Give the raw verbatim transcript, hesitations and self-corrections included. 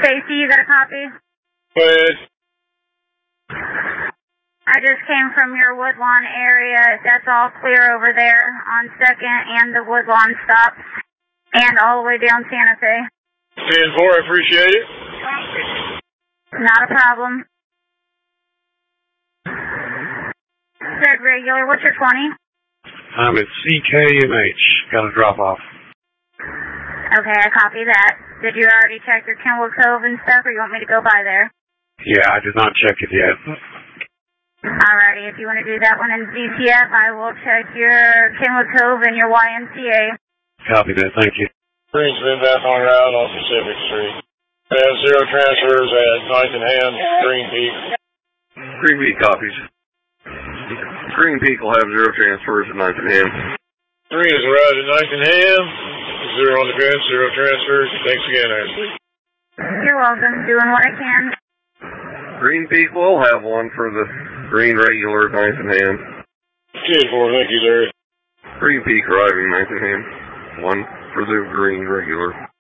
Stacy, you got a copy? Go ahead. I just came from your Woodlawn area. That's all clear over there on second and the Woodlawn stops. And all the way down Santa Fe. ten four, I appreciate it. Not a problem. Said regular, what's your twenty? I'm at C K M H. Got a drop off. Okay, I copy that. Did you already check your Kimball Cove and stuff, or you want me to go by there? Yeah, I did not check it yet. Alrighty, if you want to do that one in Z T F, I will check your Kimball Cove and your Y M C A. Copy that, thank you. Green's been back on route on Pacific Street. We have zero transfers at ninth and Ham, Green Peak. Green Peak copies. Green Peak will have zero transfers at ninth and Ham. Three is route at ninth and Ham. Zero on the fence, zero transfers. Thanks again, Ashley. You're welcome. Doing what I can. Green Peak will have one for the green regular ninth and Ham. ten four, thank you, Larry. Green Peak arriving ninth and Ham. One for the green regular.